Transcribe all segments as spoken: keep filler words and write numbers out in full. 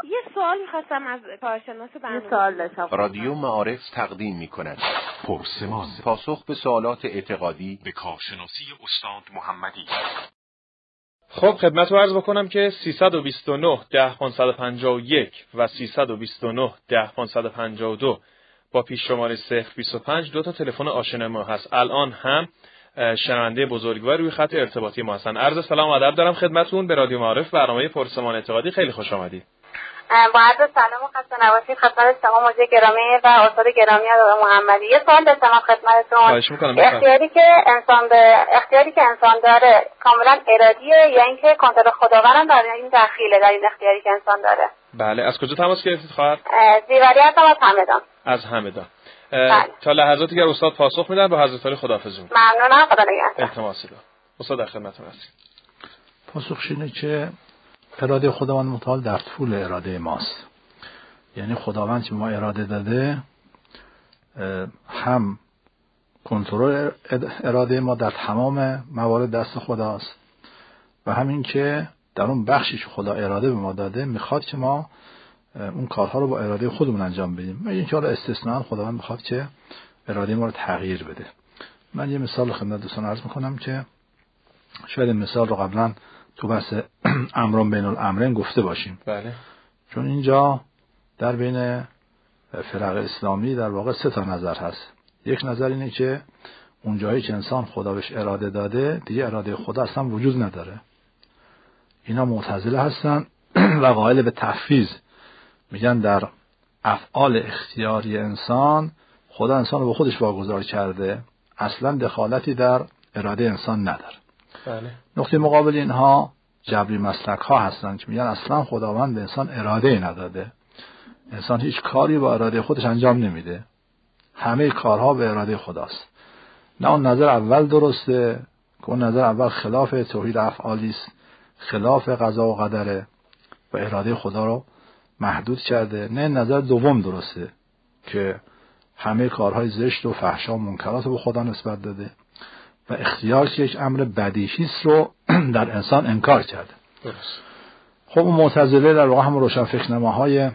یه سوال می‌خواستم از کارشناس برنامه. یه سوال داشتم. رادیو معارف تقدیم می‌کند پرسمان، پاسخ به سوالات اعتقادی به کارشناسی استاد محمدی. خب خدمت رو عرض بکنم که سیصد و بیست و نه ده پانصد و پنجاه و یک و سیصد و بیست و نه ده پانصد و پنجاه و دو با پیش شماره صفر بیست و پنج دو تا تلفن آشنا ما هست. الان هم شنونده بزرگوار روی خط ارتباطی ما هستن. عرض سلام و ادب دارم خدمتتون به رادیو معارف برنامه پرسمان اعتقادی. خیلی خوش آمدید. با عرض سلام و خسته نباشید خدمت شما موجه گرامی و استاد گرامی آقای محمدی. یه سوال داشتم خدمتتون. خواهش می‌کنم. اختیاری که انسان به اختیاری که انسان داره کاملا ارادیه یا اینکه کنترل خداوند در این دخیله در این اختیاری که انسان داره؟ بله. از کجا تماس گرفتید خواهر؟ زیوری هستم از همدان. از همدان. تا لحظاتی که استاد پاسخ میدن با حضرت علی خداحافظی. ممنونم. خدا نگهدار. التماسی دارم. استاد در خدمتتون هستم. پاسخش اینه که اراده خداوند متعال در طول اراده ماست. یعنی خداوند که ما اراده داده هم کنترل اراده ما در تمام موارد دست خداست و همین که در اون بخشی که خدا اراده به ما داده میخواد که ما اون کارها رو با اراده خودمون انجام بدیم. و اینکه حالا استثناء خداوند میخواد که اراده ما رو تغییر بده. من یه مثال خدمت دوستان عرض میکنم که شاید این مثال رو قبلا تو بحث امران بین الامرین گفته باشیم. بله. چون اینجا در بین فرق اسلامی در واقع سه تا نظر هست. یک نظر اینه که اون جایی که انسان خدا بهش اراده داده دیگه اراده خدا اصلا وجود نداره. اینا معتزله هستن و قائل به تفویض. میگن در افعال اختیاری انسان خدا انسان رو به خودش واگذار کرده، اصلا دخالتی در اراده انسان نداره. بله. نقطه مقابل اینها جبری مسلک ها هستن که میگن اصلا خداوند به انسان اراده نداده، انسان هیچ کاری با اراده خودش انجام نمیده، همه کارها به اراده خداست. نه اون نظر اول درسته که اون نظر اول خلاف توحید افعالی است، خلاف قضا و قدره و اراده خدا رو محدود کرده. نه نظر دوم درسته که همه کارهای زشت و فحشا و منکرات رو به خدا نسبت داده و اختیار که یک امر بدیهی است رو در انسان انکار کرده. درست. خب اون معتزله در واقع هم روشنفکرنماهای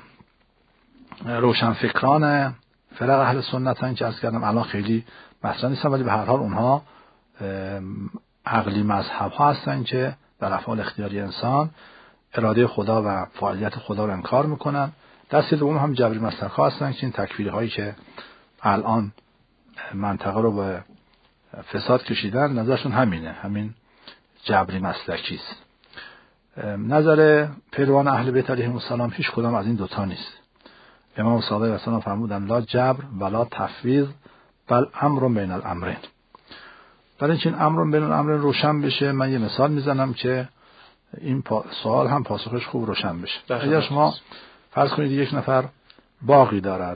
روشنفکران فرق اهل سنتن که عرض کردم الان خیلی مطرح نیستن، ولی به هر حال اونها عقلی مذهب ها هستن که در افعال اختیاری انسان اراده خدا و فعالیت خدا رو انکار میکنن. دسته دوم هم جبری مسلک ها هستن که این تکفیری هایی که الان منطقه رو به فساد کشیدن نظرشون همینه، همین جبری مسلکی است. نظر پیروان اهل بیت علیهم السلام هیچ کدام از این دوتا نیست. امام صادق علیه السلام فرمودن لا جبر ولا تفویض بل امر بین الامرین. برای اینکه این امر بین الامرین روشن بشه من یه مثال میزنم که این سوال هم پاسخش خوب روشن بشه. اگر شما فرض کنید یک نفر باغی دارد،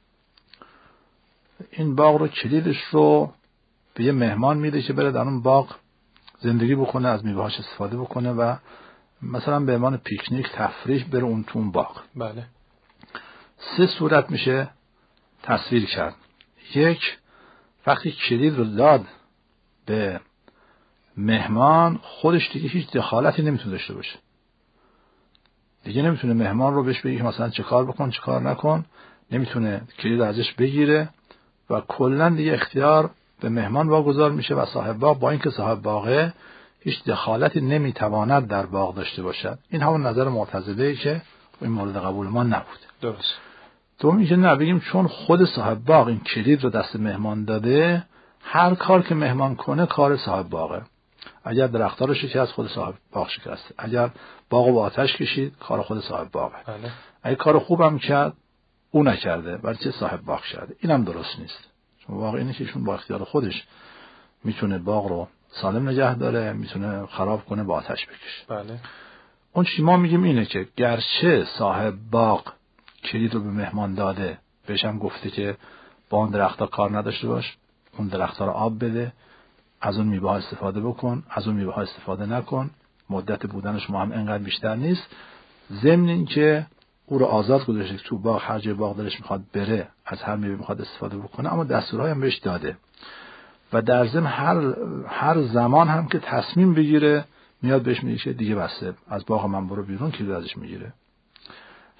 این باغ رو کلیدش رو به یه مهمان میده که بره در اون باغ زندگی بکنه، از میوه‌هاش استفاده بکنه و مثلا به عنوان پیکنیک تفریح بره اون تو اون باغ. بله. سه صورت میشه تصویر کرد. یک، وقتی کلید رو داد به مهمان خودش دیگه هیچ دخالتی نمیتونه داشته باشه. دیگه نمیتونه مهمان رو بهش بگه مثلا چه کار بکن چه کار نکن، نمیتونه کلید ازش بگیره و کلا دیگه اختیار به مهمان واگذار میشه و صاحب باغ با اینکه صاحب باغه هیچ دخالتی نمیتواند در باغ داشته باشد. این همون نظر معتزله‌ای که این مورد قبول ما نبود. درست. تو میگه نه بگیم چون خود صاحب باغ این کلید رو دست مهمان داده، هر کار که مهمان کنه کار صاحب باغه. اگر درخت‌ها رو شکست خود صاحب باغ شکسته، اگر باغو با آتش کشید کار خود صاحب باغه. بله. اگه کار خوبم کرد او نکرده بلکه صاحب باغ کرده. اینم درست نیست. چون واقع اینه که ایشون با اختیار خودش میتونه باغ رو سالم نگه داره، میتونه خراب کنه با آتش بکشه. بله. اون چی ما میگیم اینه که گرچه صاحب باغ کلید رو به مهمان داده، بهش هم گفته که با اون درخت‌ها کار نداشته باش، اون درخت‌ها رو آب بده، از اون میوه‌ها استفاده بکن، از اون میوه‌ها استفاده نکن، مدت بودن شما هم انقدر بیشتر نیست، ضمن این که او رو آزاد گذاشته تو باغ هر جای باغ دلش میخواد بره، از هر میوه میخواد استفاده بکنه، اما دستورهایی هم بهش داده و در ضمن هر هر زمان هم که تصمیم بگیره میاد بهش میگه دیگه بسه، از باغ من برو بیرون، کلید ازش میگیره.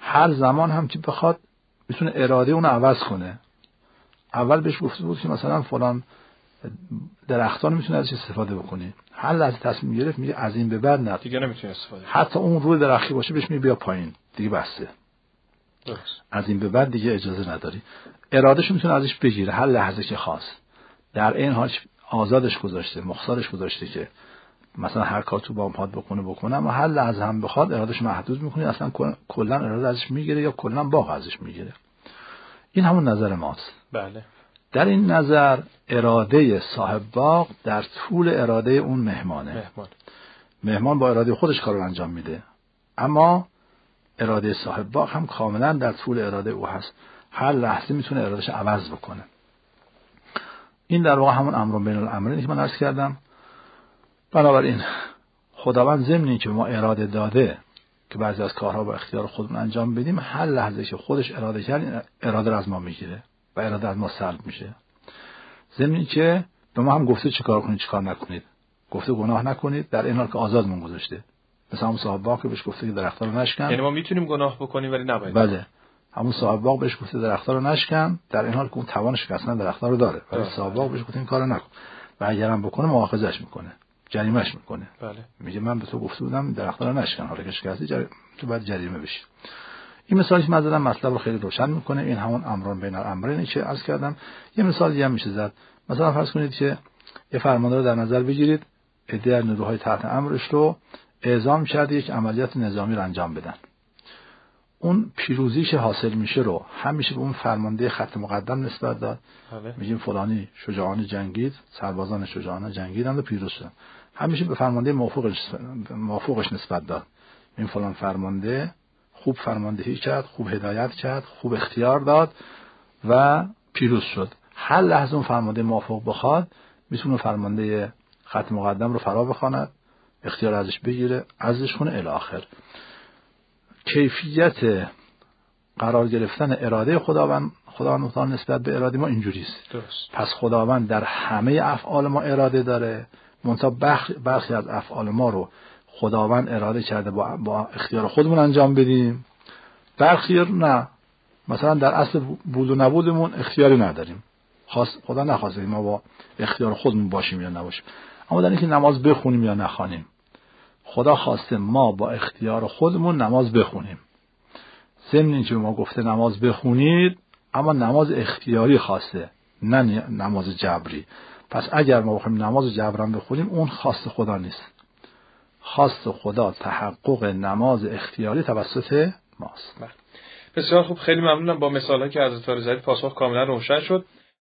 هر زمان هم که بخواد میتونه اراده اون عوض کنه. اول بهش گفته بود که مثلا فلان درختان میتونه ازش استفاده بکنی، هر لحظه تصمیم گرفت میگه از این به بعد نه دیگه نمیتونه استفاده. حتی اون روی درختی باشه بهش میگه بیا پایین، دیگه بسته. درست. از این به بعد دیگه اجازه نداری. ارادهش میتونه ازش بگیره هر لحظه که خواست. در این حال آزادش گذاشته، مختارش گذاشته که مثلا هر کار تو با پاد بکنه بکنه، اما هر لحظه هم بخواد ارادهش محدود میکنه، اصلا کلا اراده ازش میگیره یا کلا باغ ازش میگیره. این همون نظر ماست. بله. در این نظر اراده صاحب باغ در طول اراده اون مهمانه. مهمان. مهمان با اراده خودش کار رو انجام میده، اما اراده صاحب باغ هم کاملا در طول اراده او هست. هر لحظه میتونه ارادهش عوض بکنه. این در واقع همون امر بین الامرینی که من عرض کردم. بنابراین خداوند ضمن که ما اراده داده که بعضی از کارها با اختیار خودمون انجام بدیم، هر لحظه که خودش اراده کرد اراده رو از ما میگیره و اراده از ما سلب میشه. ضمن که به ما هم گفته چیکار کنید چیکار نکنید، گفته گناه نکنید، در این حال که آزادمون گذاشته. مثلا همون صاحب باغ که بهش گفته که درخت‌ها رو نشکن، یعنی ما میتونیم گناه بکنیم ولی نباید. بله. همون صاحب باغ بهش گفته درخت‌ها رو نشکن، در این حال که اون توانش که اصلا درخت‌ها رو داره، ولی صاحب باغ بهش گفته این کارو نکن و اگرم بکنه مؤاخذهش میکنه، جریمهش میکنه. بله. میگه من به تو گفته بودم درخت‌ها رو نشکن، حالا که شکستی جر... تو باید جریمه بشی. این مثالی که من زدم مطلب رو خیلی روشن میکنه. این همون امران بین الامرینی که عرض کردم. یه مثال دیگه هم میشه زد. مثلا فرض کنید که یه فرمانده رو در نظر بگیرید، عده از نیروهای تحت امرش رو اعزام کرده یک عملیات نظامی رو انجام بدن. اون پیروزی که حاصل میشه رو همیشه به اون فرمانده خط مقدم نسبت داد. میگیم فلانی شجاعانه جنگید، سربازان شجاعانه جنگیدند و پیروز شدند. همیشه به فرمانده موافقش موافقش نسبت داد. این فلان فرمانده خوب فرماندهی کرد، خوب هدایت کرد، خوب اختیار داد و پیروز شد. هر لحظه اون فرمانده موافق بخواد میتونه فرمانده خط مقدم رو فرا بخواند، اختیار ازش بگیره، ازش کنه الی آخر. کیفیت قرار گرفتن اراده خداوند خداوند متعال نسبت به اراده ما اینجوریست. درست. پس خداوند در همه افعال ما اراده داره، منتها برخی از افعال ما رو خداوند اراده کرده با, با اختیار خودمون انجام بدیم، برخی نه. مثلا در اصل بود و نبودمون اختیاری نداریم، خاص خدا نخواسته ما با اختیار خودمون باشیم یا نباشیم. اما در اینکه نماز بخونیم یا نخوانیم، خدا خواسته ما با اختیار خودمون نماز بخونیم. ضمن اینکه ما گفته نماز بخونید، اما نماز اختیاری خواسته، نه نماز جبری. پس اگر ما بخوایم نماز جبران بخونیم، اون خواست خدا نیست. خواست خدا تحقق نماز اختیاری توسط ماست. بسیار خوب، خیلی ممنونم. با مثالایی که حضرت زدید پاسخ کاملا روشن شد.